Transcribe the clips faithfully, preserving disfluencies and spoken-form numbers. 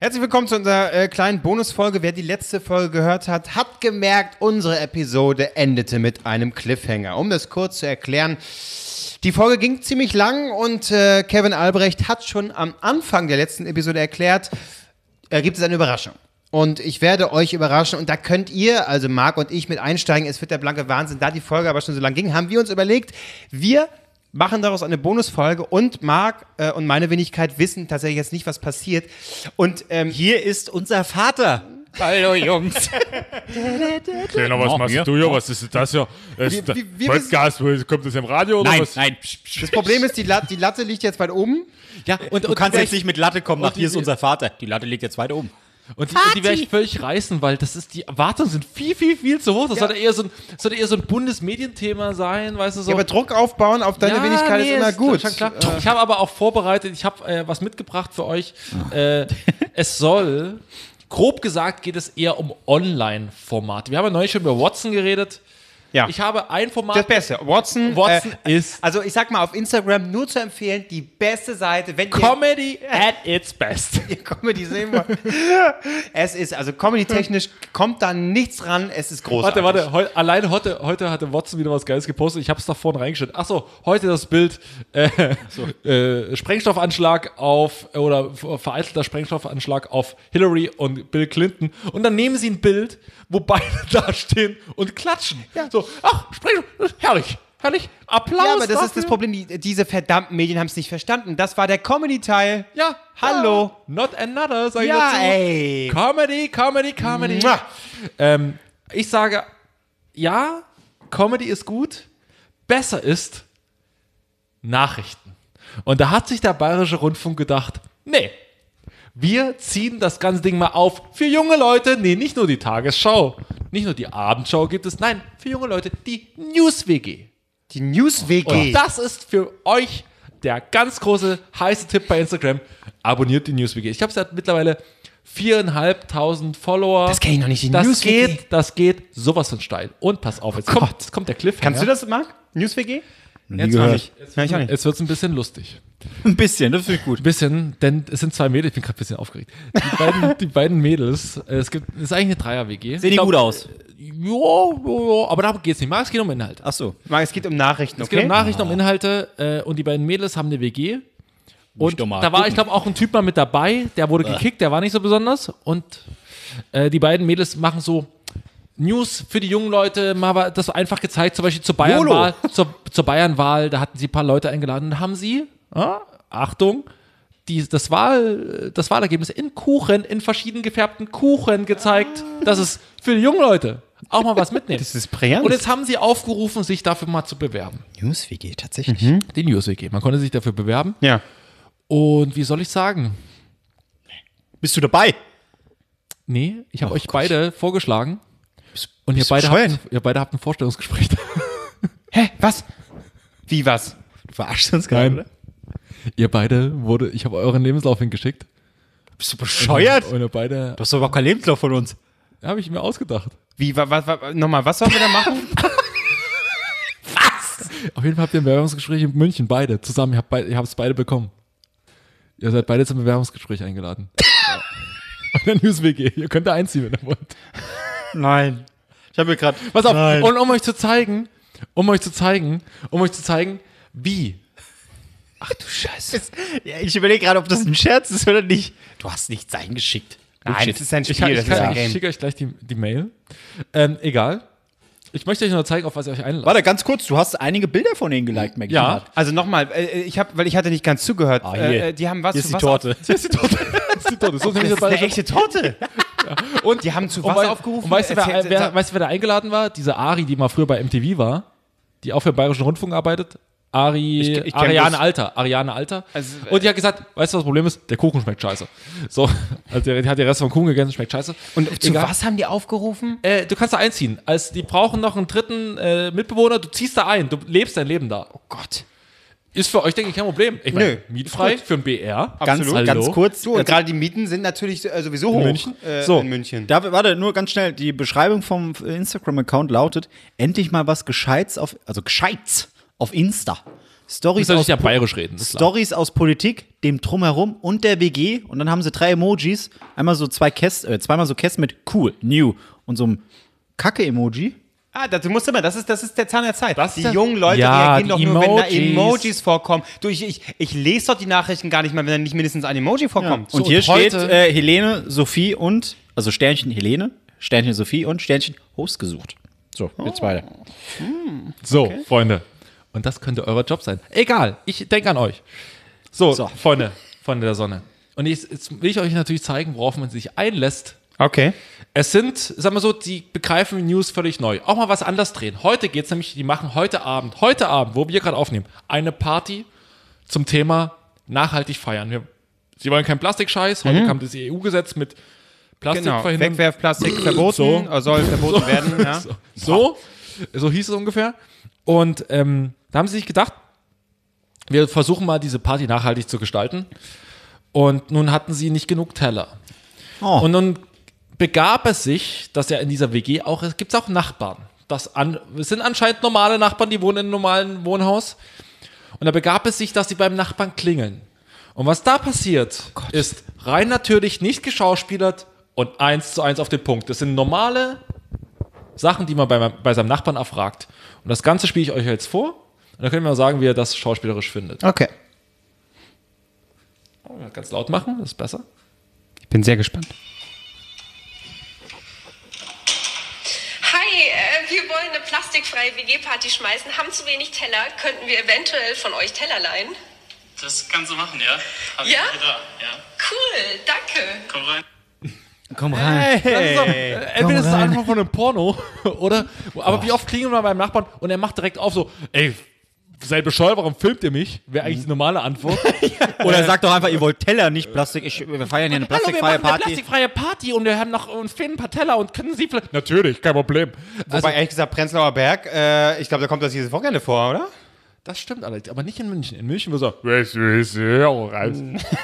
Herzlich willkommen zu unserer äh, kleinen Bonusfolge. Wer die letzte Folge gehört hat, hat gemerkt, unsere Episode endete mit einem Cliffhanger. Um das kurz zu erklären, die Folge ging ziemlich lang und äh, Kevin Albrecht hat schon am Anfang der letzten Episode erklärt, äh, gibt es eine Überraschung. Und ich werde euch überraschen und da könnt ihr, also Marc und ich, mit einsteigen. Es wird der blanke Wahnsinn. Da die Folge aber schon so lang ging, haben wir uns überlegt, wir machen daraus eine Bonusfolge und Marc äh, und meine Wenigkeit wissen tatsächlich jetzt nicht, was passiert. Und ähm, hier ist unser Vater. Hallo Jungs. Kleiner, was machst du hier? Was ist das hier? Ist Wir- wir- wir Podcast, kommt das im Radio oder Nein, was? nein. Psch, psch. das Problem ist, die, La- die Latte liegt jetzt weit oben. Ja, und, Du und kannst die jetzt nicht mit Latte kommen, nach und hier ist die- unser Vater. Die Latte liegt jetzt weiter oben. Und die, und die werde ich völlig reißen, weil das ist, die Erwartungen sind viel, viel, viel zu hoch. Das Ja. sollte eher so ein, sollte eher so ein Bundesmedienthema sein, weißt du so. Ja, aber Druck aufbauen auf deine Ja, Wenigkeit nee, ist immer ist gut. Schon klar. Ich habe aber auch vorbereitet, ich habe äh, was mitgebracht für euch. Äh, es soll, grob gesagt, geht es eher um Online-Formate. Wir haben ja neulich schon über Watson geredet. Ja. Ich habe ein Format. Das Beste. Watson, Watson äh, ist also ich sag mal auf Instagram nur zu empfehlen, die beste Seite, wenn ihr Comedy at its best. ihr Comedy sehen wollt. Es ist, also Comedy-technisch kommt da nichts ran, es ist großartig. Warte, warte, heu, allein heute, heute hatte Watson wieder was Geiles gepostet. Ich habe es da vorne reingestellt. Achso, heute das Bild äh, äh, Sprengstoffanschlag auf, oder vereitelter Sprengstoffanschlag auf Hillary und Bill Clinton. Und dann nehmen sie ein Bild, wo beide da stehen und klatschen. Ja. So, ach, Sprengstoff, herrlich, herrlich, Applaus Ja, aber das ist das dafür. Problem, die, diese verdammten Medien haben es nicht verstanden. Das war der Comedy-Teil. Ja, Hallo. Ja, not another, sag ich Ja, dazu. ey. Comedy, Comedy, Comedy. Mua. Ähm, ich sage, ja, Comedy ist gut. Besser ist Nachrichten. Und da hat sich der Bayerische Rundfunk gedacht, nee, wir ziehen das ganze Ding mal auf für junge Leute. Nee, nicht nur die Tagesschau, nicht nur die Abendschau gibt es, nein, für junge Leute die News-W G. Die News-W G. Und das ist für euch der ganz große, heiße Tipp bei Instagram. Abonniert die News-W G. Ich habe seit mittlerweile viereinhalbtausend Follower. Das kenn ich noch nicht, die das News-W G. geht, das geht sowas von steil. Und pass auf, jetzt, kommt, jetzt kommt der Cliffhanger. Kannst du das, Marc? News-W G? Jetzt, gehört. wird's- jetzt, Ja, ich auch nicht. jetzt wird es ein bisschen lustig. Ein bisschen, das finde ich gut. Ein bisschen, denn es sind zwei Mädels, ich bin gerade ein bisschen aufgeregt. Die beiden, die beiden Mädels, äh, es gibt, es ist eigentlich eine Dreier-W G. Sehen die Ich glaub, gut aus? Ja, ja, ja, aber darum geht es nicht. Marc, es geht um Inhalte. Ach so. Marc, es geht um Nachrichten, Es okay? geht um Nachrichten, um Inhalte und äh, und die beiden Mädels haben eine W G. Und doch mal da war, gucken. ich glaube, auch ein Typ mal mit dabei, der wurde gekickt, der war nicht so besonders. Und äh, die beiden Mädels machen so News für die jungen Leute, mal das einfach gezeigt, zum Beispiel zur Bayernwahl. Zur, zur Bayernwahl, da hatten sie ein paar Leute eingeladen und haben sie, ah, Achtung, die, das, Wahl, das Wahlergebnis in Kuchen, in verschieden gefärbten Kuchen gezeigt. Das ist für die jungen Leute auch mal was mitnehmen. Das ist brillant. Und jetzt haben sie aufgerufen, sich dafür mal zu bewerben. News-W G, tatsächlich. Die News-W G. Man konnte sich dafür bewerben. Ja. Und wie soll ich sagen? Bist du dabei? Nee, ich habe Oh euch Gott. beide vorgeschlagen. Und ihr bist du beide, bescheuert? habt, ihr beide habt ein Vorstellungsgespräch. Hä? Was? Wie was? Du verarschst uns gerade, Nein. oder? ihr beide wurde, ich habe euren Lebenslauf hingeschickt. Bist du bescheuert? Und ihr beide, Du hast doch überhaupt keinen Lebenslauf von uns. habe ich mir ausgedacht. Wie, wa, wa, wa, nochmal, was sollen wir da machen? Auf jeden Fall habt ihr ein Bewerbungsgespräch in München, beide, zusammen. Ihr habt beide, ihr habt es beide bekommen. Ihr seid beide zum Bewerbungsgespräch eingeladen. Ja. Und der News-W G. Ihr könnt da einziehen, wenn ihr wollt. Nein. Ich habe mir gerade. Pass auf, Nein. und um euch zu zeigen, um euch zu zeigen, um euch zu zeigen, wie. Ach du Scheiße. Ja, ich überlege gerade, ob das ein Scherz ist oder nicht. Du hast nichts eingeschickt. Nein, das ist ein Spiel, Ich, kann, das ich, kann, ist ein ich Game. schicke euch gleich die, die Mail. Ähm, egal. Ich möchte euch nur zeigen, auf was ihr euch einlasst. Warte, ganz kurz, du hast einige Bilder von denen geliked, Maggie. Ja. Also nochmal, äh, ich habe, weil ich hatte nicht ganz zugehört. Ah, hier. äh, die haben was Hier ist zu die was Torte. Das ist die Torte. Das ist die Torte. So Auf, das ist eine echte Torte. Und Die haben zu und was wei- aufgerufen? Und weißt du, wer, Erzähl- wer, sag- weißt du, wer da eingeladen war? Diese Ari, die mal früher bei M T V war, die auch für den Bayerischen Rundfunk arbeitet. Ari, Ich- ich kenn Ariane bloß- Alter. Ariane Alter. Also, äh, und die hat gesagt, weißt du, was das Problem ist? Der Kuchen schmeckt scheiße. So, also der, die hat den Rest vom Kuchen gegessen, schmeckt scheiße. Und zu Egal. was haben die aufgerufen? Äh, du kannst da einziehen. Als die brauchen noch einen dritten äh, Mitbewohner, du ziehst da ein, du lebst dein Leben da. Oh Gott. Ist für euch, denke ich, kein Problem. Ich meine, Nö. mietfrei für ein B R. Ganz, Absolut. ganz Hallo? kurz. So, und gerade die Mieten sind natürlich äh, sowieso hoch. München? Äh, So, in München. Da, warte, nur ganz schnell. Die Beschreibung vom Instagram-Account lautet: Endlich mal was Gescheites auf, also Gescheites auf Insta. Stories soll aus, ich ja bayerisch reden. Das ist klar. Stories aus Politik, dem Drumherum und der W G. Und dann haben sie drei Emojis. Einmal so zwei Kästen, äh, zweimal so Kästen mit cool, new und so einem Kacke-Emoji. Ah, das, du musst immer, das ist, das ist der Zahn der Zeit. Das die ist- jungen Leute Ja, reagieren doch die nur, wenn da Emojis. Emojis vorkommen. Du, ich, ich, ich lese doch die Nachrichten gar nicht mal, wenn da nicht mindestens ein Emoji vorkommt. Und So, hier und steht heute- äh, Helene, Sophie und, also Sternchen Helene, Sternchen Sophie und Sternchen Host gesucht. So, jetzt weiter. So, Freunde. Und das könnte euer Job sein. Egal, ich denke an euch. So, So. Freunde, Freunde der Sonne. Und jetzt, jetzt will ich euch natürlich zeigen, worauf man sich einlässt. Okay. Es sind, sagen wir so, die begreifen News völlig neu. Auch mal was anders drehen. Heute geht es nämlich, die machen heute Abend, heute Abend, wo wir gerade aufnehmen, eine Party zum Thema nachhaltig feiern. Wir, sie wollen keinen Plastikscheiß. Heute kam das E U-Gesetz mit Plastik Genau. verhindern. Wegwerfplastik verboten, So. äh, soll verboten werden. Ja. So, so, so hieß es ungefähr. Und ähm, da haben sie sich gedacht, wir versuchen mal diese Party nachhaltig zu gestalten. Und nun hatten sie nicht genug Teller. Oh. Und nun begab es sich, dass ja in dieser W G auch, es gibt auch Nachbarn. Das an, es sind anscheinend normale Nachbarn, die wohnen in einem normalen Wohnhaus. Und da begab es sich, dass sie beim Nachbarn klingeln. Und was da passiert, ist rein natürlich nicht geschauspielert und eins zu eins auf den Punkt. Das sind normale Sachen, die man bei, bei seinem Nachbarn erfragt. Und das Ganze spiele ich euch jetzt vor. Und dann können wir mal sagen, wie ihr das schauspielerisch findet. Okay. Ganz laut machen, das ist besser. Ich bin sehr gespannt. Hi, äh, wir wollen eine plastikfreie W G-Party schmeißen, haben zu wenig Teller. Könnten wir eventuell von euch Teller leihen? Das kannst du machen, ja? Hab ich Ja? hier da, ja. Cool, danke. Komm rein. Komm rein. Das ist doch, äh, entweder ist es einfach von einem Porno, oder? Aber wie oft klingelt man beim Nachbarn und er macht direkt auf so, ey, seid bescheuert, warum filmt ihr mich? Wäre eigentlich die normale Antwort. Oder er sagt doch einfach, ihr wollt Teller, nicht Plastik. Ich, wir feiern hier eine Hallo, wir plastikfreie machen eine Party. plastikfreie Party und wir haben noch uns fehlen ein paar Teller und können Sie vielleicht... Natürlich, kein Problem. Also, Wobei, ehrlich gesagt, Prenzlauer Berg, äh, ich glaube, da kommt das dieses Wochenende vor, oder? das stimmt allerdings, aber nicht in München. In München wird so, weißt du, ist ja auch raus.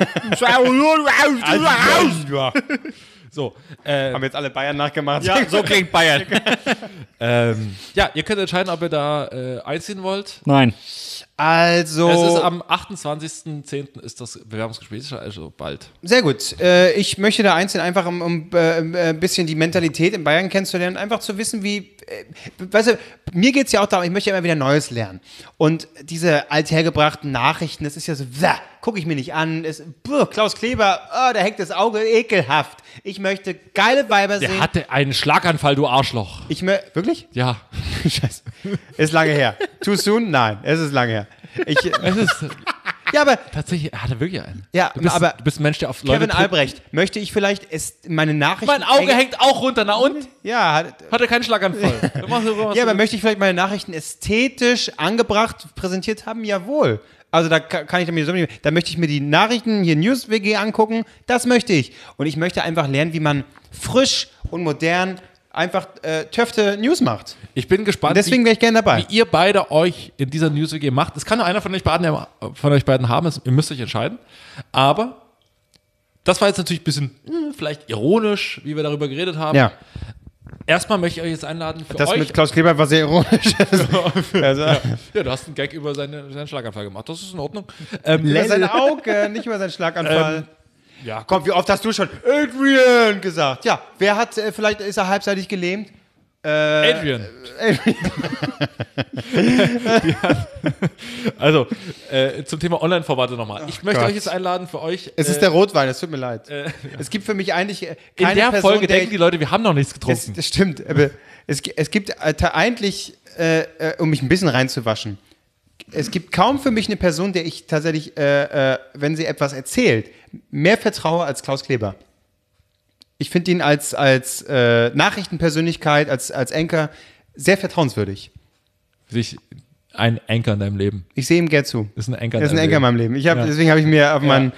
So, äh, Haben jetzt alle Bayern nachgemacht. Ja, so klingt Bayern. ähm, ja, ihr könnt entscheiden, ob ihr da äh, einziehen wollt. Nein. Also, Es ist am achtundzwanzigsten zehnten ist das Bewerbungsgespräch, also bald. sehr gut. Äh, ich möchte da einzeln einfach, um, um äh, ein bisschen die Mentalität in Bayern kennenzulernen, einfach zu wissen, wie, äh, weißt du, mir geht es ja auch darum, ich möchte ja immer wieder Neues lernen. Und diese althergebrachten Nachrichten, das ist ja so, gucke ich mir nicht an, es, buh, Klaus Kleber, oh, da hängt das Auge, ekelhaft. Ich möchte geile Weiber Der sehen. hatte einen Schlaganfall, du Arschloch. Ich mö- wirklich? Ja. Scheiße. Ist lange her. Too soon? Nein, es ist lange her. Ich, Es ist ja, aber tatsächlich, er hatte wirklich einen. Ja, du bist, aber du bist ein Mensch, der auf Leute Kevin tritt. Albrecht, möchte ich vielleicht es, meine Nachrichten... Mein Auge eng- hängt auch runter, na und? Ja, hat, Hatte keinen Schlaganfall. Du machst so was- ja, aber möchte ich vielleicht meine Nachrichten ästhetisch angebracht präsentiert haben? Jawohl. Also da ka- kann ich damit so nicht. Da möchte ich mir die Nachrichten hier News W G angucken. Das möchte ich. Und ich möchte einfach lernen, wie man frisch und modern einfach äh, Töfte News macht. Ich bin gespannt, Und deswegen wäre ich gerne dabei. wie ihr beide euch in dieser News W G macht. Es kann nur einer von euch beiden, von euch beiden haben, es- ihr müsst euch entscheiden. Aber das war jetzt natürlich ein bisschen hm, vielleicht ironisch, wie wir darüber geredet haben. Ja, Erstmal möchte ich euch jetzt einladen für das euch. mit Klaus Kleber war sehr ironisch. also, ja, du hast einen Gag über seine, seinen Schlaganfall gemacht. Das ist in Ordnung. Ähm, über sein Auge, nicht über seinen Schlaganfall. ja, Komm, wie oft hast du schon Adrian gesagt? Ja, wer hat, äh, vielleicht ist er halbseitig gelähmt? Adrian. Also, äh, zum Thema Online-Formate nochmal. Ich möchte Gott. euch jetzt einladen für euch. Es ist äh, der Rotwein, es tut mir leid. es gibt für mich eigentlich äh, keine in der Person, Folge der denken die Leute, wir haben noch nichts es, getrunken. das stimmt, aber es, gi- es gibt äh, ta- eigentlich, äh, äh, um mich ein bisschen reinzuwaschen, es gibt kaum für mich eine Person, der ich tatsächlich, äh, äh, wenn sie etwas erzählt, mehr vertraue als Klaus Kleber. Ich finde ihn als, als äh, Nachrichtenpersönlichkeit, als, als Anchor sehr vertrauenswürdig. Sich ein Anchor in deinem Leben. Ich sehe ihm gern zu. Ist ein Anchor Er ist ein in Anchor in deinem meinem Leben. Ich hab, Ja. Deswegen habe ich mir auf meinen.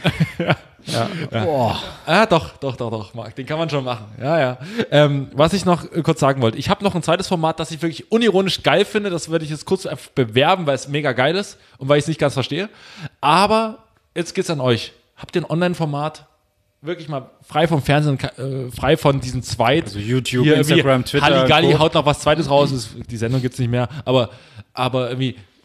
Ah, doch, doch, doch, doch, Marc, den kann man schon machen. Ja, ja. Ähm, was ich noch äh, kurz sagen wollte, ich habe noch ein zweites Format, das ich wirklich unironisch geil finde, das würde ich jetzt kurz einfach bewerben, weil es mega geil ist und weil ich es nicht ganz verstehe. Aber jetzt geht's an euch. Habt ihr ein Online-Format, wirklich mal frei vom Fernsehen, äh, frei von diesen Zweit. Also YouTube, Instagram, Twitter, Halligalli Co. haut noch was Zweites raus, ist, die Sendung gibt's nicht mehr, aber, aber irgendwie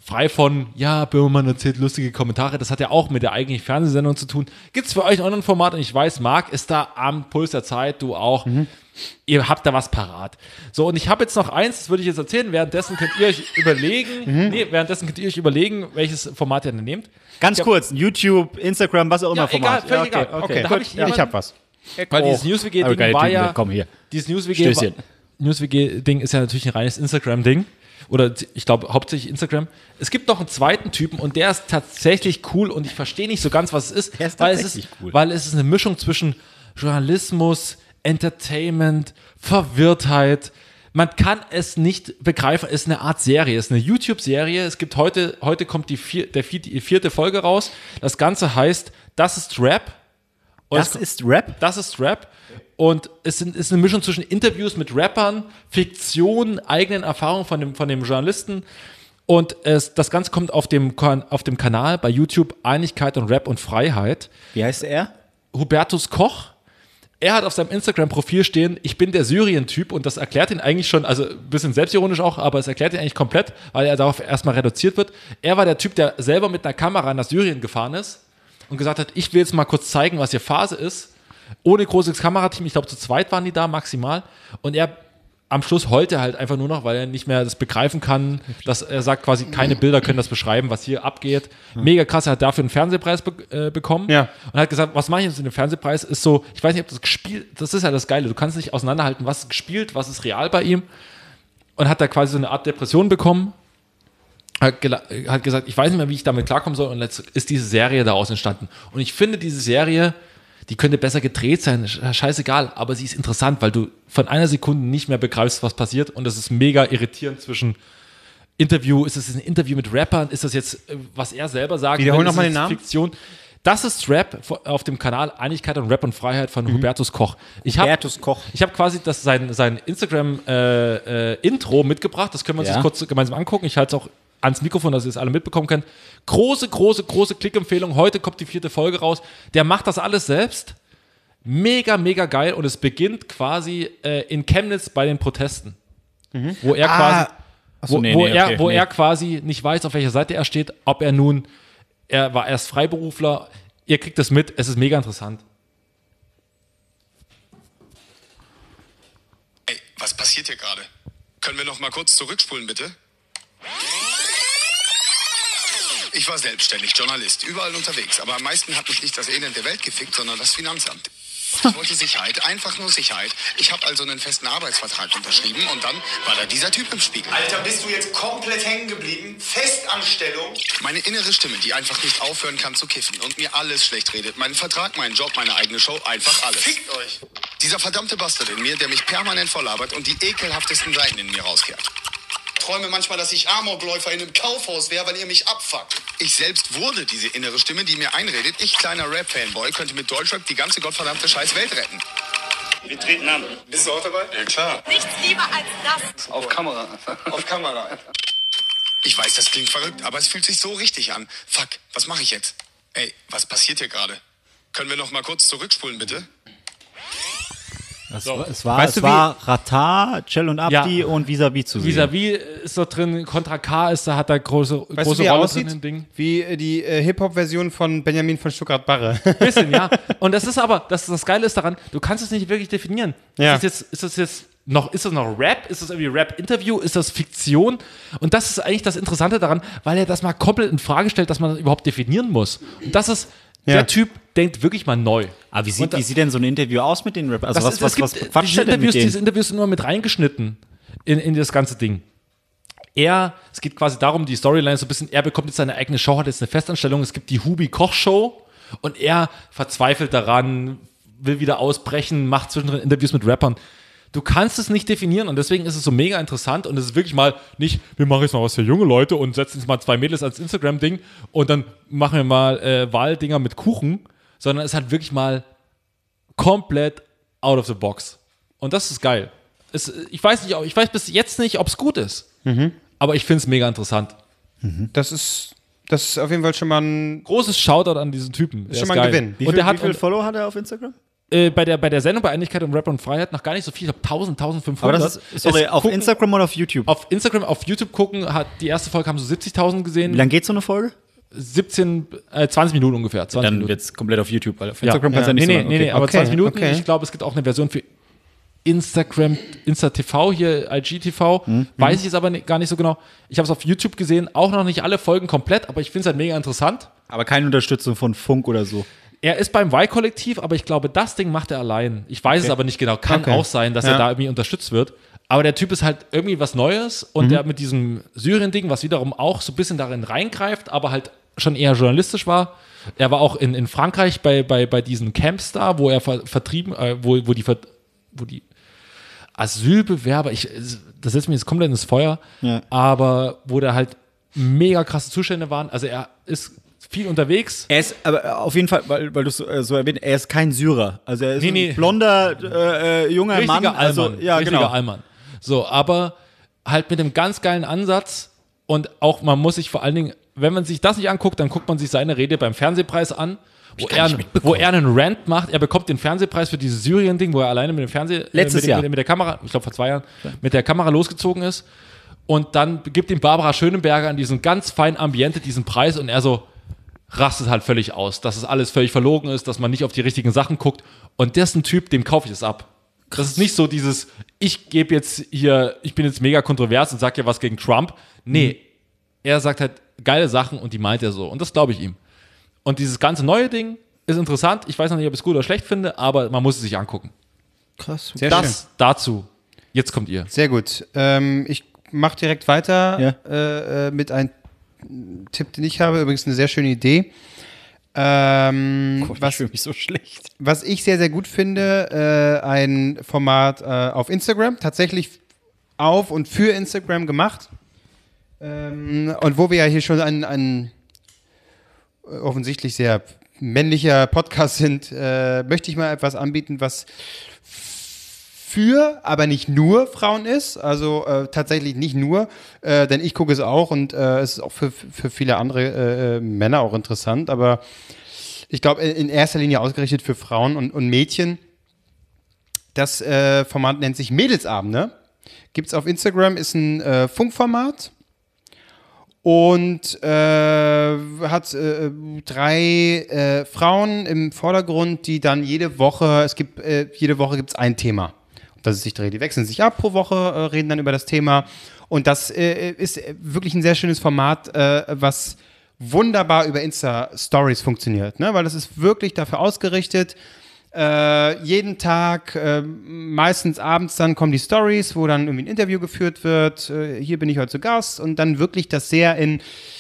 frei von, ja, Böhmermann erzählt lustige Kommentare, das hat ja auch mit der eigentlichen Fernsehsendung zu tun. Gibt es für euch ein Online-Format? Und ich weiß, Marc ist da am Puls der Zeit, du auch. Mhm. Ihr habt da was parat. So, und ich habe jetzt noch eins, das würde ich jetzt erzählen, währenddessen könnt ihr euch überlegen, mhm. nee, währenddessen könnt ihr euch überlegen, welches Format ihr denn nehmt. Ganz hab, kurz, YouTube, Instagram, was auch immer ja, Format. Egal, völlig ja, okay, egal. Okay, okay. Da hab ich ja, ich hab was. Weil dieses News-W G-Ding war ja, Komm hier. dieses News-W G News-W G-Ding ist ja natürlich ein reines Instagram-Ding. Oder ich glaube hauptsächlich Instagram. Es gibt noch einen zweiten Typen und der ist tatsächlich cool und ich verstehe nicht so ganz, was es ist. Der ist weil tatsächlich es ist, cool. Weil es ist eine Mischung zwischen Journalismus, Entertainment, Verwirrtheit. Man kann es nicht begreifen. Es ist eine Art Serie. Es ist eine YouTube-Serie. Es gibt heute, heute kommt die, vier, der vier, die vierte Folge raus. Das Ganze heißt, das ist Rap. Und Das es, ist Rap? Das ist Rap. Und es sind, ist eine Mischung zwischen Interviews mit Rappern, Fiktion, eigenen Erfahrungen von dem, von dem Journalisten. Und es, das Ganze kommt auf dem, auf dem Kanal bei YouTube Einigkeit und Rap und Freiheit. Wie heißt er? Hubertus Koch. Er hat auf seinem Instagram-Profil stehen, ich bin der Syrien-Typ und das erklärt ihn eigentlich schon, also ein bisschen selbstironisch auch, aber es erklärt ihn eigentlich komplett, weil er darauf erstmal reduziert wird. Er war der Typ, der selber mit einer Kamera nach Syrien gefahren ist und gesagt hat, ich will jetzt mal kurz zeigen, was hier Phase ist. Ohne großes Kamerateam, ich glaube zu zweit waren die da maximal und er am Schluss heult er halt einfach nur noch, weil er nicht mehr das begreifen kann, dass er sagt quasi, keine Bilder können das beschreiben, was hier abgeht. Mega krass, er hat dafür einen Fernsehpreis be äh, bekommen Ja. und hat gesagt, was mache ich jetzt in dem Fernsehpreis, ist so, ich weiß nicht, ob das gespielt, das ist ja das Geile, du kannst nicht auseinanderhalten, was ist gespielt, was ist real bei ihm und hat da quasi so eine Art Depression bekommen, hat, hat gesagt, ich weiß nicht mehr, wie ich damit klarkommen soll und jetzt ist diese Serie daraus entstanden und ich finde diese Serie, die könnte besser gedreht sein, scheißegal, aber sie ist interessant, weil du von einer Sekunde nicht mehr begreifst, was passiert und das ist mega irritierend zwischen Interview, ist es ein Interview mit Rappern, ist das jetzt, was er selber sagt, Wiederhol nochmal den Namen. Fiktion. Das ist Rap auf dem Kanal Einigkeit und Rap und Freiheit von mhm. Hubertus Koch. Ich hab, Hubertus Koch. Ich habe quasi das, sein, sein Instagram-Intro äh, äh, mitgebracht, das können wir uns Ja. jetzt kurz gemeinsam angucken. Ich halte es auch ans Mikrofon, dass ihr es alle mitbekommen könnt. Große, große, große Klickempfehlung. Heute kommt die vierte Folge raus. Der macht das alles selbst. Mega, mega geil. Und es beginnt quasi äh, in Chemnitz bei den Protesten. Mhm. Wo er quasi, Achso, wo, nee, wo, nee, er, okay, wo nee. er quasi nicht weiß, auf welcher Seite er steht, ob er nun, er war erst Freiberufler. Ihr kriegt das mit. Es ist mega interessant. Ey, was passiert hier gerade? Können wir noch mal kurz zurückspulen, bitte? Ich war selbstständig, Journalist, überall unterwegs. Aber am meisten hat mich nicht das Elend der Welt gefickt, sondern das Finanzamt. Ich wollte Sicherheit, einfach nur Sicherheit. Ich habe also einen festen Arbeitsvertrag unterschrieben und dann war da dieser Typ im Spiegel. Alter, bist du jetzt komplett hängen geblieben? Festanstellung? Meine innere Stimme, die einfach nicht aufhören kann zu kiffen und mir alles schlecht redet. Meinen Vertrag, meinen Job, meine eigene Show, einfach alles. Fickt euch! Dieser verdammte Bastard in mir, der mich permanent volllabert und die ekelhaftesten Seiten in mir rauskehrt. Ich träume manchmal, dass ich Amokläufer in einem Kaufhaus wäre, weil ihr mich abfuckt. Ich selbst wurde diese innere Stimme, die mir einredet, ich kleiner Rap-Fanboy könnte mit Deutschrap die ganze gottverdammte scheiß Welt retten. Wir treten an. Bist du auch dabei? Ja, klar. Nichts lieber als das. Auf Kamera. Auf Kamera. Ich weiß, das klingt verrückt, aber es fühlt sich so richtig an. Fuck, was mache ich jetzt? Ey, was passiert hier gerade? Können wir noch mal kurz zurückspulen, bitte? Es war, es war, Weißt es du, war Rata, Cell und Abdi Ja. und Vis-a-vis zu sehen. Vis-à-vis ist dort drin, Contra K ist da, hat da große, Weißt große du, wie er Rolle aussieht? drin im Ding. Wie äh, die äh, Hip-Hop-Version von Benjamin von Stuttgart-Barre. Bisschen, ja. Und das ist aber, das, das Geile ist daran, du kannst es nicht wirklich definieren. Ja. Ist das jetzt, ist das jetzt noch, ist das noch Rap? Ist das irgendwie Rap-Interview? Ist das Fiktion? Und das ist eigentlich das Interessante daran, weil er das mal komplett in Frage stellt, dass man das überhaupt definieren muss. Und das ist, Ja. der Typ denkt wirklich mal neu. Aber wie sieht, Und da- wie sieht denn so ein Interview aus mit den Rappern? Also Das was, ist, was, es gibt, was quatscht diese er denn mit Interviews, denen? diese Interviews sind immer mit reingeschnitten in, in das ganze Ding. Er, es geht quasi darum, die Storyline so ein bisschen, er bekommt jetzt seine eigene Show, hat jetzt eine Festanstellung, es gibt die Hubi-Koch-Show und er verzweifelt daran, will wieder ausbrechen, macht zwischendrin Interviews mit Rappern. Du kannst es nicht definieren und deswegen ist es so mega interessant und es ist wirklich mal nicht, wir machen jetzt mal was für junge Leute und setzen jetzt mal zwei Mädels als Instagram-Ding und dann machen wir mal äh, Wahldinger mit Kuchen, sondern es hat wirklich mal komplett out of the box. Und das ist geil. Es, ich, weiß nicht, ich weiß bis jetzt nicht, ob es gut ist, Mhm. aber ich finde es mega interessant. Das ist, das ist auf jeden Fall schon mal ein, Großes Shoutout an diesen Typen. Der schon mal ein geil. Gewinn. Wie und viel, der hat wie viel und Follow hat er auf Instagram? äh, bei, der, bei der Sendung bei Einigkeit und Rap und Freiheit noch gar nicht so viel. Ich glaube tausend, tausendfünfhundert. Aber das ist, sorry, Es auf gucken- Instagram oder auf YouTube? Auf Instagram, auf YouTube gucken, hat die erste Folge haben so siebzigtausend gesehen. Wie lange geht so eine Folge? siebzehn, äh, zwanzig Minuten ungefähr. zwanzig Dann Minuten. wird es komplett auf YouTube, weil auf Ja. Instagram kannst du ja Nee, nicht nee, so lang. nee, nee, Okay. aber Okay, zwanzig Minuten. okay. Ich glaube, es gibt auch eine Version für Instagram, Insta-T V, hier I G T V. Mhm. Weiß ich es aber nicht, gar nicht so genau. Ich habe es auf YouTube gesehen, auch noch nicht alle Folgen komplett, aber ich finde es halt mega interessant. Aber keine Unterstützung von Funk oder so. Er ist beim Y-Kollektiv, aber ich glaube, das Ding macht er allein. Ich weiß es aber nicht genau. Kann Okay. auch sein, dass Ja. er da irgendwie unterstützt wird. Aber der Typ ist halt irgendwie was Neues und der mit diesem Syrien-Ding, was wiederum auch so ein bisschen darin reingreift, aber halt schon eher journalistisch war. Er war auch in, in Frankreich bei, bei, bei diesen Camps da, wo er ver, vertrieben, äh, wo, wo die, ver, wo die Asylbewerber, ich, das setzt mich jetzt komplett ins Feuer, Ja. aber wo da halt mega krasse Zustände waren. Also er ist viel unterwegs. Er ist, aber auf jeden Fall, weil, weil du es so, äh, so erwähnt, er ist kein Syrer. Also er ist Nee, ein nee. blonder, äh, äh, junger Richtiger Mann. Also, Allmann. ja, Richtiger genau. Allmann. So, aber halt mit einem ganz geilen Ansatz und auch man muss sich vor allen Dingen, wenn man sich das nicht anguckt, dann guckt man sich seine Rede beim Fernsehpreis an, wo, er, wo er einen Rant macht. Er bekommt den Fernsehpreis für dieses Syrien-Ding, wo er alleine mit dem Fernseh, äh, Letztes mit, dem- Jahr. mit, mit der Kamera, ich glaube vor zwei Jahren, mit der Kamera losgezogen ist. Und dann gibt ihm Barbara Schönenberger an diesem ganz feinen Ambiente diesen Preis und er so rastet halt völlig aus, dass es alles völlig verlogen ist, dass man nicht auf die richtigen Sachen guckt. Und der ist ein Typ, dem kaufe ich es ab. Das ist nicht so dieses, ich gebe jetzt hier, ich bin jetzt mega kontrovers und sage ja was gegen Trump. Nee, er sagt halt geile Sachen und die meint er so. Und das glaube ich ihm. Und dieses ganze neue Ding ist interessant. Ich weiß noch nicht, ob ich es gut oder schlecht finde, aber man muss es sich angucken. Krass. Sehr das schön. dazu. Jetzt kommt ihr. Sehr gut. Ähm, ich mache direkt weiter Ja. äh, äh, mit einem Tipp, den ich habe. Übrigens eine sehr schöne Idee. Ähm, Gott, ich was, fühle mich so schlecht. was ich sehr, sehr gut finde, äh, ein Format äh, auf Instagram, tatsächlich auf und für Instagram gemacht. Ähm, und wo wir ja hier schon ein, ein äh, offensichtlich sehr männlicher Podcast sind, äh, möchte ich mal etwas anbieten, was für, aber nicht nur Frauen ist. Also äh, tatsächlich nicht nur, äh, denn ich gucke es auch und äh, es ist auch für, für viele andere äh, Männer auch interessant. Aber ich glaube, in erster Linie ausgerichtet für Frauen und, und Mädchen. Das äh, Format nennt sich Mädelsabende. Gibt es auf Instagram, ist ein äh, Funkformat. Und äh, hat äh, drei äh, Frauen im Vordergrund, die dann jede Woche, es gibt, äh, jede Woche gibt es ein Thema, um das es sich dreht. Die wechseln sich ab pro Woche, äh, reden dann über das Thema. Und das äh, ist wirklich ein sehr schönes Format, äh, was wunderbar über Insta-Stories funktioniert, ne? Weil das ist wirklich dafür ausgerichtet. Äh, jeden Tag, äh, meistens abends dann kommen die Stories, wo dann irgendwie ein Interview geführt wird. Äh, hier bin ich heute zu Gast und dann wirklich das sehr in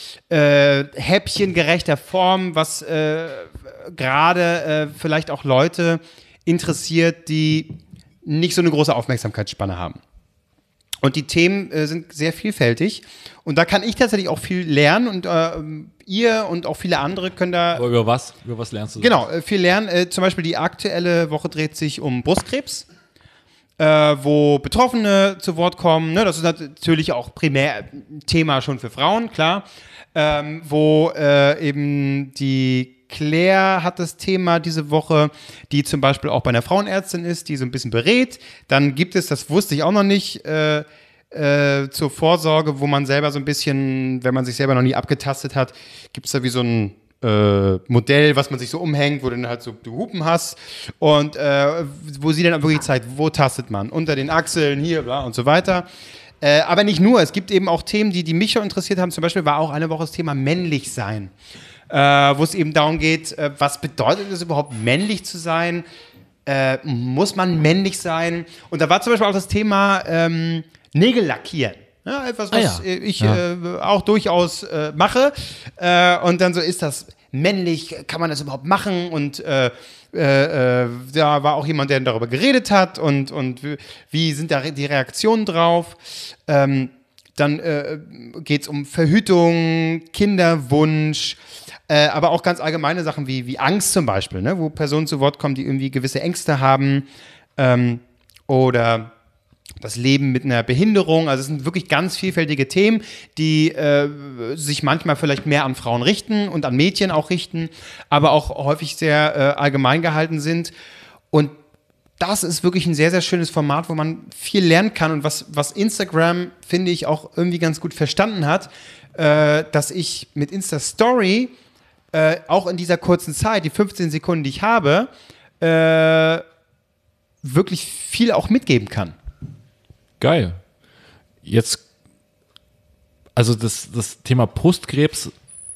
äh, häppchengerechter Form, was äh, gerade äh, vielleicht auch Leute interessiert, die nicht so eine große Aufmerksamkeitsspanne haben. Und die Themen äh, sind sehr vielfältig. Und da kann ich tatsächlich auch viel lernen und äh, ihr und auch viele andere können da Aber über was? Über was lernst du? genau äh, viel lernen. Äh, zum Beispiel die aktuelle Woche dreht sich um Brustkrebs, äh, wo Betroffene zu Wort kommen. Ne? Das ist natürlich auch primär ein Thema schon für Frauen, klar. Ähm, wo äh, eben die Claire hat das Thema diese Woche, die zum Beispiel auch bei einer Frauenärztin ist, die so ein bisschen berät. Dann gibt es, das wusste ich auch noch nicht, äh, äh, zur Vorsorge, wo man selber so ein bisschen, wenn man sich selber noch nie abgetastet hat, gibt es da wie so ein äh, Modell, was man sich so umhängt, wo du dann halt so die Hupen hast und äh, wo sie dann wirklich zeigt, wo tastet man, unter den Achseln, hier, bla und so weiter. Äh, aber nicht nur, es gibt eben auch Themen, die, die mich schon interessiert haben. Zum Beispiel war auch eine Woche das Thema männlich sein. Äh, wo es eben darum geht, äh, was bedeutet es überhaupt, männlich zu sein? Äh, muss man männlich sein? Und da war zum Beispiel auch das Thema ähm, Nägel lackieren. Ja, etwas, was Ah, ja. äh, ich Ja. äh, auch durchaus äh, mache. Äh, und dann so, ist das männlich? Kann man das überhaupt machen? Und äh, äh, äh, da war auch jemand, der darüber geredet hat und, und wie sind da die Reaktionen drauf? Ähm, dann äh, geht es um Verhütung, Kinderwunsch, äh, aber auch ganz allgemeine Sachen wie, wie Angst zum Beispiel, ne? Wo Personen zu Wort kommen, die irgendwie gewisse Ängste haben ähm, oder das Leben mit einer Behinderung. Also es sind wirklich ganz vielfältige Themen, die äh, sich manchmal vielleicht mehr an Frauen richten und an Mädchen auch richten, aber auch häufig sehr äh, allgemein gehalten sind. Und das ist wirklich ein sehr, sehr schönes Format, wo man viel lernen kann und was, was Instagram, finde ich, auch irgendwie ganz gut verstanden hat, äh, dass ich mit Insta-Story äh, auch in dieser kurzen Zeit, die fünfzehn Sekunden, die ich habe, äh, wirklich viel auch mitgeben kann. Geil. Jetzt, also das, das Thema Brustkrebs,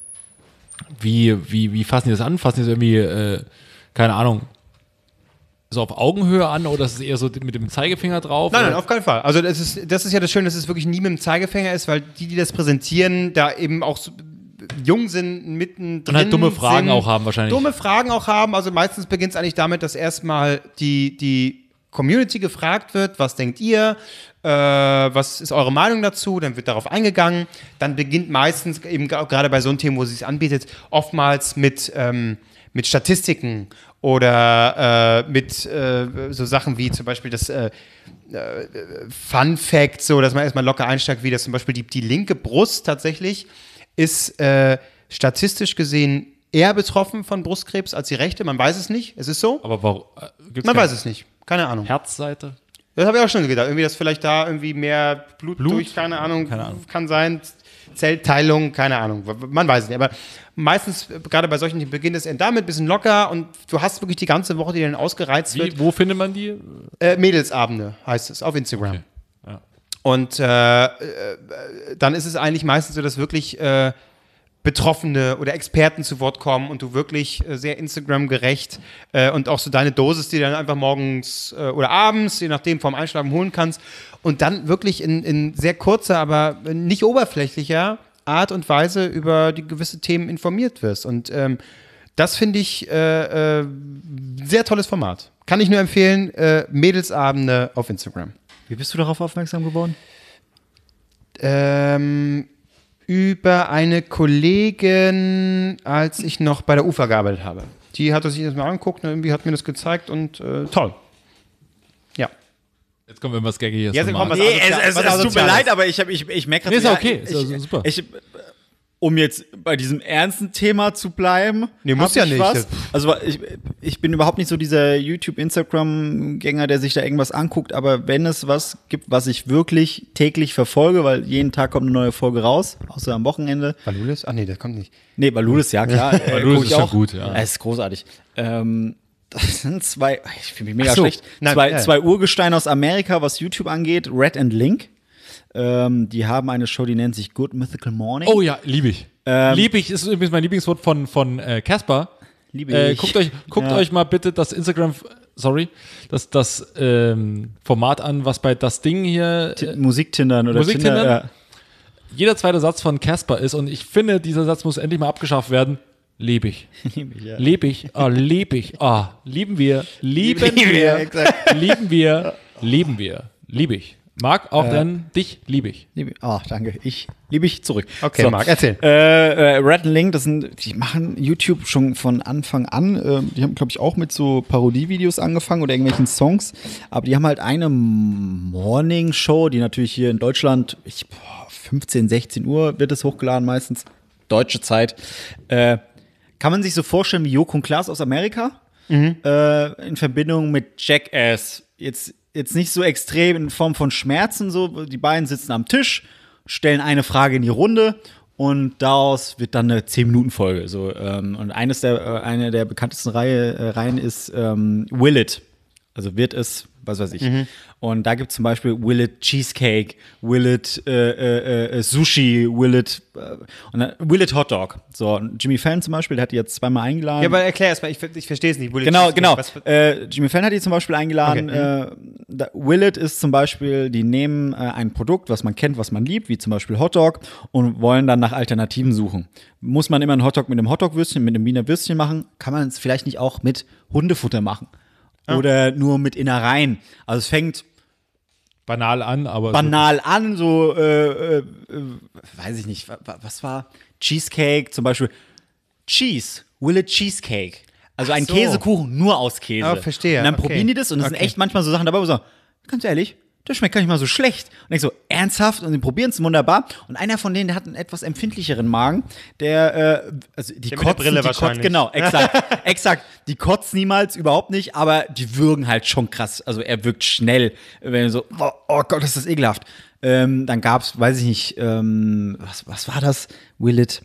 wie, wie, wie fassen die das an? Fassen die das irgendwie, äh, keine Ahnung, so auf Augenhöhe an oder ist es eher so mit dem Zeigefinger drauf? Nein, oder? nein, auf keinen Fall. Also das ist, das ist ja das Schöne, dass es wirklich nie mit dem Zeigefinger ist, weil die, die das präsentieren, da eben auch so jung sind, mittendrin Und halt dumme Fragen sind, auch haben wahrscheinlich. Dumme Fragen auch haben. Also meistens beginnt es eigentlich damit, dass erstmal die, die Community gefragt wird, was denkt ihr, äh, was ist eure Meinung dazu, dann wird darauf eingegangen. Dann beginnt meistens, eben gerade bei so einem Thema, wo sie es anbietet, oftmals mit, ähm, mit Statistiken oder äh, mit äh, so Sachen wie zum Beispiel das äh, äh, Fun Fact, so dass man erstmal locker einsteigt, wie das zum Beispiel die, die linke Brust tatsächlich ist äh, statistisch gesehen eher betroffen von Brustkrebs als die rechte. Man weiß es nicht, es ist so. Aber warum? Äh, gibt's Man keine weiß es nicht, keine Ahnung. Herzseite? Das habe ich auch schon gedacht. Irgendwie, dass vielleicht da irgendwie mehr Blut, Blut? durch, keine Ahnung, Keine Ahnung. kann sein. Zellteilung, keine Ahnung. Man weiß es nicht. Aber meistens, gerade bei solchen, beginnt es damit ein bisschen locker und du hast wirklich die ganze Woche, die dann ausgereizt wird. Wie, wo findet man die? Äh, Mädelsabende heißt es auf Instagram. Okay. Ja. Und äh, äh, dann ist es eigentlich meistens so, dass wirklich äh, Betroffene oder Experten zu Wort kommen und du wirklich äh, sehr Instagram-gerecht äh, und auch so deine Dosis, die du dann einfach morgens äh, oder abends, je nachdem, vorm Einschlafen holen kannst und dann wirklich in, in sehr kurzer, aber nicht oberflächlicher Art und Weise über die gewisse Themen informiert wirst. Und ähm, das finde ich äh, äh, sehr tolles Format. Kann ich nur empfehlen, äh, Mädelsabende auf Instagram. Wie bist du darauf aufmerksam geworden? Ähm, über eine Kollegin, als ich noch bei der U F A gearbeitet habe. Die hat sich das mal angeguckt und irgendwie hat mir das gezeigt und äh, toll. Ja. Jetzt kommt irgendwas Gaggiges. Jetzt kommt was Nee, es, Asozial- es, was es tut mir Asoziales. leid, aber ich, hab, ich, ich merke Nee, gerade ist ja okay, ist ja super. Ich, um jetzt bei diesem ernsten Thema zu bleiben. Nee, muss hab ja ich nicht. Was. Also ich, ich bin überhaupt nicht so dieser YouTube-Instagram-Gänger, der sich da irgendwas anguckt, aber wenn es was gibt, was ich wirklich täglich verfolge, weil jeden Tag kommt eine neue Folge raus, außer am Wochenende. Valulis? Ach nee, das kommt nicht. Nee, Valulis, ja klar. äh, Valulis guck ist ich schon auch. gut, ja. Es ist großartig. Ähm, das sind zwei, ich fühle mich mega Ach so. schlecht, Nein, zwei, ja. zwei Urgesteine aus Amerika, was YouTube angeht, Red and Link. Ähm, die haben eine Show, die nennt sich Good Mythical Morning. Oh ja, liebe ich. Ähm, liebe ich ist übrigens mein Lieblingswort von von äh, Casper. Liebe Äh, ich. guckt euch, guckt Ja. euch mal bitte das Instagram, sorry, das, das ähm, Format an, was bei das Ding hier, T- äh, Musiktindern oder Musiktindern? Tinder, ja. jeder zweite Satz von Casper ist und ich finde, dieser Satz muss endlich mal abgeschafft werden. Lebe ich. Liebe ich, ja. Lebe ich. Ah, lebe ich. Ah, lieben wir. Lieben Lieben wir, wir. exakt. Lieben wir. Lieben wir. Liebe ich. Marc, auch denn dich liebe ich. Liebe, oh, danke. Ich liebe ich zurück. Okay, Marc, erzähl. Äh, äh, Red and Link, das sind, die machen YouTube schon von Anfang an. Ähm, die haben, glaube ich, auch mit so Parodievideos angefangen oder irgendwelchen Songs. Aber die haben halt eine Morning-Show, die natürlich hier in Deutschland, ich, boah, fünfzehn, sechzehn Uhr wird es hochgeladen meistens. Deutsche Zeit. Äh, kann man sich so vorstellen wie Joko und Klaas aus Amerika? Äh, in Verbindung mit Jackass. Jetzt, jetzt nicht so extrem in Form von Schmerzen, so. Die beiden sitzen am Tisch, stellen eine Frage in die Runde und daraus wird dann eine zehn-Minuten-Folge. So, ähm, und eines der, äh, eine der bekanntesten Reihe, äh, Reihen ist ähm, Will It. Also wird es, was weiß ich. Und da gibt es zum Beispiel Will It Cheesecake, Will It äh, äh, äh, Sushi, Will It, äh, und dann, Will It Hot Dog. So, und Jimmy Fallon zum Beispiel, der hat die jetzt zweimal eingeladen. Ja, aber erklär erst mal, ich, ich verstehe es nicht. Will it Genau, cheesecake? genau. Was für- Äh, Jimmy Fallon hat die zum Beispiel eingeladen. Okay, Äh, da, Will It ist zum Beispiel, die nehmen äh, ein Produkt, was man kennt, was man liebt, wie zum Beispiel Hotdog, und wollen dann nach Alternativen suchen. Muss man immer einen Hotdog mit einem Hotdog-Würstchen, mit einem Wiener Würstchen machen? Kann man es vielleicht nicht auch mit Hundefutter machen? Oder nur mit Innereien? Also es fängt Banal an, aber. banal an, so, äh, äh, äh, weiß ich nicht, wa- wa- was war? Cheesecake, zum Beispiel Cheese, Will It Cheesecake. Also ein so. Käsekuchen nur aus Käse. Ah, verstehe, Und dann okay. probieren die das und es sind Okay. echt manchmal so Sachen dabei, wo so, ganz ehrlich, das schmeckt gar nicht mal so schlecht. Und ich so, ernsthaft? Und sie probieren es wunderbar. Und einer von denen, der hat einen etwas empfindlicheren Magen, der, äh, also die Der mit der kotzen, Brille die kotzen, wahrscheinlich. genau, exakt, exakt. Die kotzen niemals, überhaupt nicht, aber die würgen halt schon krass. Also er wirkt schnell, wenn du so, oh, oh Gott, ist das ekelhaft. Ähm, dann gab's, weiß ich nicht, ähm, was, was war das? Will it?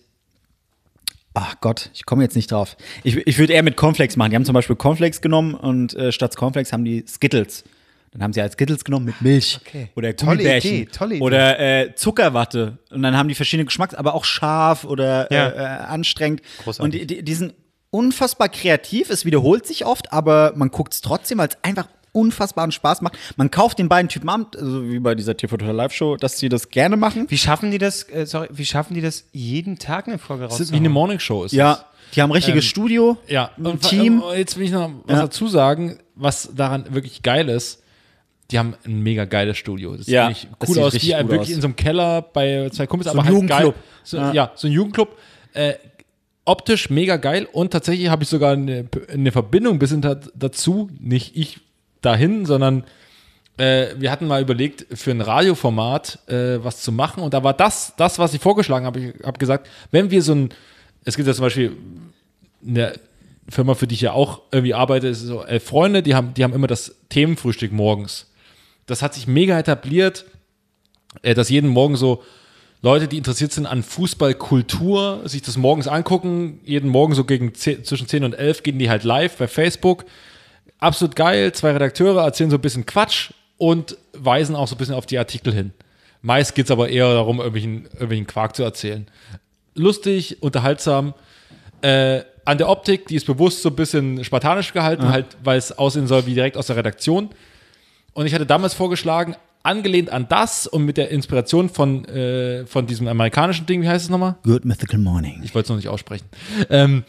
Ach Gott, ich komme jetzt nicht drauf. Ich, ich würde eher mit Cornflakes machen. Die haben zum Beispiel Cornflakes genommen und äh, statt Cornflakes haben die Skittles. Dann haben sie als Skittles genommen mit Milch. Okay. Oder Tolle Gummibärchen. Idee, tolle Idee. Oder äh, Zuckerwatte. Und dann haben die verschiedene Geschmacks, aber auch scharf oder Ja. äh, äh, anstrengend. Großartig. Und die, die, die sind unfassbar kreativ. Es wiederholt sich oft, aber man guckt es trotzdem, weil es einfach unfassbaren Spaß macht. Man kauft den beiden Typen an, also wie bei dieser T V Total Live Show, dass sie das gerne machen. Wie schaffen die das, äh, sorry, wie schaffen die das, jeden Tag eine Folge Das ist wie rauszuhauen? eine Morningshow. Ist Ja, die haben ein richtiges Ähm, Studio. Ja, ein und Team. äh, jetzt will ich noch was Ja. dazu sagen, was daran wirklich geil ist. Die haben ein mega geiles Studio. Das Ja, sieht das cool sieht aus, richtig wie gut wirklich aus. in so einem Keller bei zwei Kumpels, So aber ein halt geil. Jugendclub. So, Ja. ja. so ein Jugendclub. Äh, optisch mega geil und tatsächlich habe ich sogar eine, eine Verbindung ein bisschen da, dazu, nicht ich dahin, sondern äh, wir hatten mal überlegt, für ein Radioformat äh, was zu machen und da war das, das was ich vorgeschlagen habe. Ich habe gesagt, wenn wir so ein, es gibt ja zum Beispiel eine Firma, für die ich ja auch irgendwie arbeite, ist so elf Freunde, die haben, die haben immer das Themenfrühstück morgens. Das hat sich mega etabliert, äh, dass jeden Morgen so Leute, die interessiert sind an Fußballkultur, sich das morgens angucken. Jeden Morgen so gegen zehn, zwischen zehn und elf gehen die halt live bei Facebook. Absolut geil. Zwei Redakteure erzählen so ein bisschen Quatsch und weisen auch so ein bisschen auf die Artikel hin. Meist geht es aber eher darum, irgendwelchen, irgendwelchen Quark zu erzählen. Lustig, unterhaltsam. Äh, an der Optik, die ist bewusst so ein bisschen spartanisch gehalten, halt, weil es aussehen soll wie direkt aus der Redaktion. Und ich hatte damals vorgeschlagen, angelehnt an das und mit der Inspiration von, äh, von diesem amerikanischen Ding, wie heißt es nochmal? Good Mythical Morning. Ich wollte es noch nicht aussprechen. Ähm,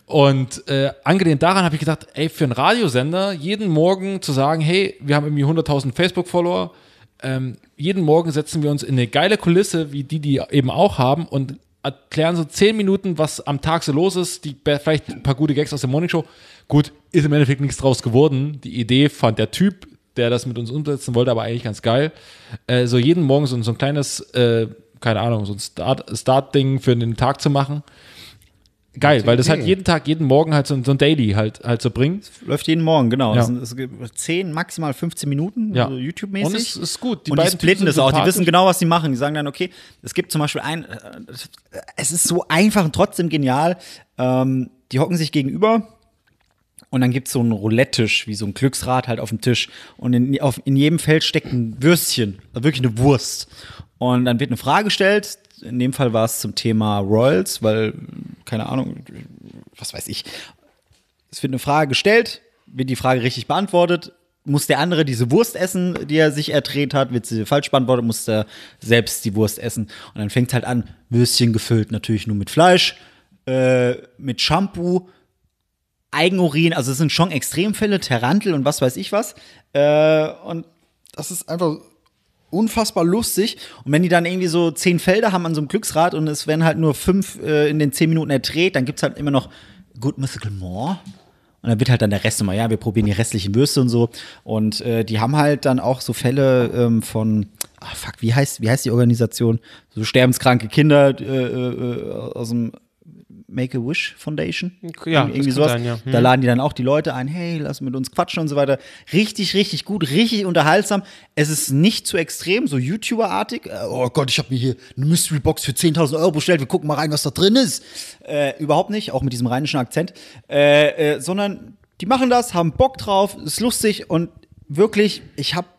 und äh, angelehnt daran habe ich gedacht, ey, für einen Radiosender jeden Morgen zu sagen, hey, wir haben irgendwie hunderttausend Facebook-Follower, ähm, jeden Morgen setzen wir uns in eine geile Kulisse, wie die, die eben auch haben und erklären so zehn Minuten, was am Tag so los ist, die vielleicht ein paar gute Gags aus der Morningshow. Gut, ist im Endeffekt nichts draus geworden. Die Idee fand der Typ, der das mit uns umsetzen wollte, aber eigentlich ganz geil. Äh, so jeden Morgen so, so ein kleines, äh, keine Ahnung, so ein Start, Start-Ding für den Tag zu machen. Geil, weil das halt jeden Tag, jeden Morgen halt so, so ein Daily halt, halt so bringt. Läuft jeden Morgen, genau. Ja. Es sind, es gibt zehn, maximal fünfzehn Minuten, Ja. so YouTube-mäßig. Und es ist gut. Die und die beiden Typen splitten sind das auch. Die sympathisch. wissen genau, was sie machen. Die sagen dann, okay, es gibt zum Beispiel ein, äh, es ist so einfach und trotzdem genial. Ähm, die hocken sich gegenüber und dann gibt es so einen Roulette-Tisch, wie so ein Glücksrad halt auf dem Tisch. Und in, auf, in jedem Feld steckt ein Würstchen, also wirklich eine Wurst. Und dann wird eine Frage gestellt. In dem Fall war es zum Thema Royals, weil, keine Ahnung, was weiß ich. Es wird eine Frage gestellt, wird die Frage richtig beantwortet, muss der andere diese Wurst essen, die er sich erdreht hat, wird sie falsch beantwortet, muss er selbst die Wurst essen. Und dann fängt es halt an, Würstchen gefüllt, natürlich nur mit Fleisch, äh, mit Shampoo, Eigenurin, also es sind schon Extremfälle, Tarantel und was weiß ich was. Äh, und das ist einfach unfassbar lustig. Und wenn die dann irgendwie so zehn Felder haben an so einem Glücksrad und es werden halt nur fünf äh, in den zehn Minuten erdreht, dann gibt's halt immer noch Good Mythical More. Und dann wird halt dann der Rest immer, ja, wir probieren die restlichen Würste und so. Und äh, die haben halt dann auch so Fälle ähm, von, ah fuck, wie heißt, wie heißt die Organisation? So sterbenskranke Kinder äh, äh, aus dem Make-A-Wish Foundation. Ja, irgendwie das kann sowas. sein, ja. Da Hm. laden die dann auch die Leute ein, hey, lass mit uns quatschen und so weiter. Richtig, richtig gut, richtig unterhaltsam. Es ist nicht zu extrem, so YouTuber-artig. Äh, oh Gott, ich habe mir hier eine Mystery-Box für zehntausend Euro bestellt, wir gucken mal rein, was da drin ist. Äh, überhaupt nicht, auch mit diesem rheinischen Akzent. Äh, äh, sondern die machen das, haben Bock drauf, ist lustig und wirklich, ich habe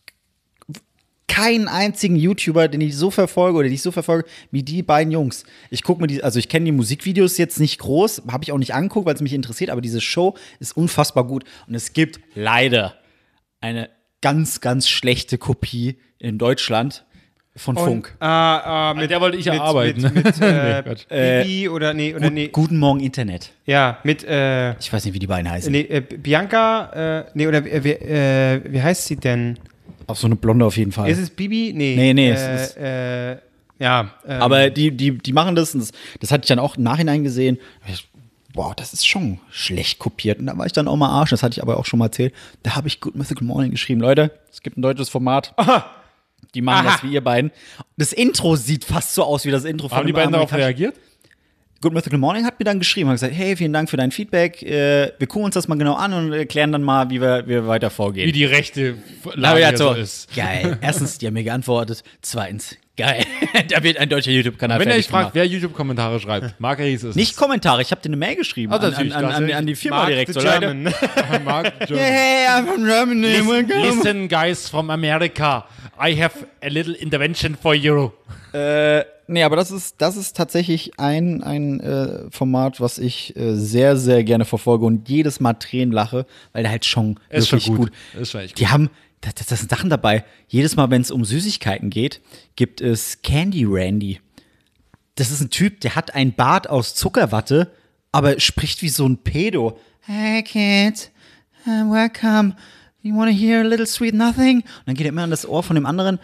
keinen einzigen YouTuber, den ich so verfolge oder die ich so verfolge, wie die beiden Jungs. Ich gucke mir die, also ich kenne die Musikvideos jetzt nicht groß, habe ich auch nicht angeguckt, weil es mich interessiert, aber diese Show ist unfassbar gut. Und es gibt leider eine ganz, ganz schlechte Kopie in Deutschland von Funk. Und, äh, äh, mit, der wollte ich ja mit, arbeiten. Mit, mit äh, Nee, Quatsch. Bibi oder nee, oder Gut, nee. Guten Morgen Internet. Ja, mit äh, Ich weiß nicht, wie die beiden heißen. nee, äh, Bianca, äh, nee, oder äh, wie, äh, wie heißt sie denn? Auch so eine Blonde auf jeden Fall. Ist es Bibi? Nee. Nee, nee, äh, es ist- äh, ja. Ähm, Aber die, die, die machen das, und das, das hatte ich dann auch im Nachhinein gesehen. boah, das ist schon schlecht kopiert. Und da war ich dann auch mal Arsch, das hatte ich aber auch schon mal erzählt. Da habe ich Good Mythical Morning geschrieben. Leute, es gibt ein deutsches Format. Aha. Die machen Aha. das wie ihr beiden. Das Intro sieht fast so aus wie das Intro von Haben die beiden darauf reagiert? Good Mythical Morning hat mir dann geschrieben, hat gesagt, hey, vielen Dank für dein Feedback. Äh, wir gucken uns das mal genau an und erklären dann mal, wie wir, wie wir weiter vorgehen. Wie die rechte Lage ja, so ist. Geil. Erstens, die haben mir geantwortet. Zweitens, geil. Da wird ein deutscher YouTube-Kanal Wenn er euch fragt, wer YouTube-Kommentare schreibt, Marc Ries ist Nicht Kommentare, ich habe dir eine Mail geschrieben. Oh, an, an, an, an, an die Firma Mark direkt. the So, German. Mark German. Hey, I'm from Germany. Listen, listen, guys from America. I have a little intervention for you. Äh, nee, aber das ist, das ist tatsächlich ein, ein äh, Format, was ich äh, sehr, sehr gerne verfolge und jedes Mal Tränen lache, weil der halt schon ist wirklich schon gut. gut. Ist schon echt gut. Die haben, das, das sind Sachen dabei. Jedes Mal, wenn es um Süßigkeiten geht, gibt es Candy Randy. Das ist ein Typ, der hat einen Bart aus Zuckerwatte, aber spricht wie so ein Pedo. Hey kids, uh, welcome. You wanna hear a little sweet nothing? Und dann geht er immer an das Ohr von dem anderen.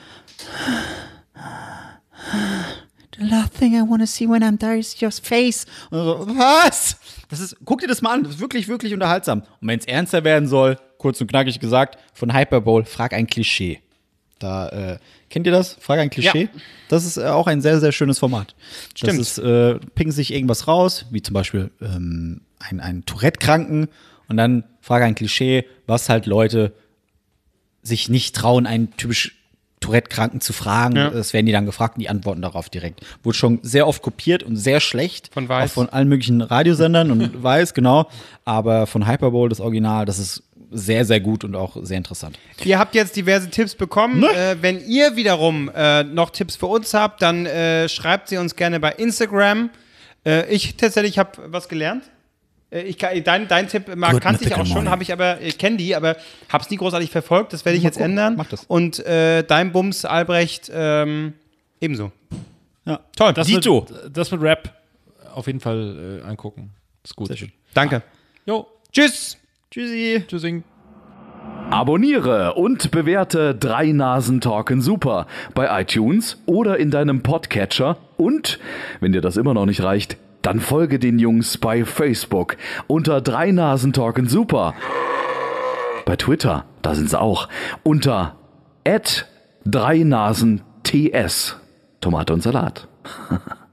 The last thing I want to see when I'm there is your face. Und so, was? Das ist, guck dir das mal an, das ist wirklich, wirklich unterhaltsam. Und wenn es ernster werden soll, kurz und knackig gesagt, von Hyperbowl, frag ein Klischee. Da, äh, kennt ihr das? Frag ein Klischee? Ja. Das ist äh, auch ein sehr, sehr schönes Format. Stimmt. Das ist, äh, picken sich irgendwas raus, wie zum Beispiel ähm, ein, ein Tourette-Kranken und dann frag ein Klischee, was halt Leute sich nicht trauen, einen typisch Tourette-Kranken zu fragen. Ja. Das werden die dann gefragt und die antworten darauf direkt. Wurde schon sehr oft kopiert und sehr schlecht. Von Weiß. Auch von allen möglichen Radiosendern und Weiß, genau. Aber von Hyperbowl, das Original, das ist sehr, sehr gut und auch sehr interessant. Ihr habt jetzt diverse Tipps bekommen. Ne? Äh, wenn ihr wiederum äh, noch Tipps für uns habt, dann äh, schreibt sie uns gerne bei Instagram. Äh, ich tatsächlich habe was gelernt. Äh, ich, dein, dein Tipp, Marc, kannte ich auch schon, habe ich aber, ich kenne die, aber habe es nie großartig verfolgt. Das werde ich Mal jetzt gucken. ändern. Mach das. Und äh, dein Bums, Albrecht, ähm, ebenso. Ja. Toll. Das Dito. Mit, das mit Rap auf jeden Fall äh, angucken. Ist gut. Sehr schön. Danke. Jo. Tschüss. Tschüssi. Tschüssing. Abonniere und bewerte Drei Nasen Talken Super bei iTunes oder in deinem Podcatcher. Und, wenn dir das immer noch nicht reicht, dann folge den Jungs bei Facebook unter Drei Nasen Talken Super. Bei Twitter, da sind sie auch, unter at Drei Nasen T S. Tomate und Salat.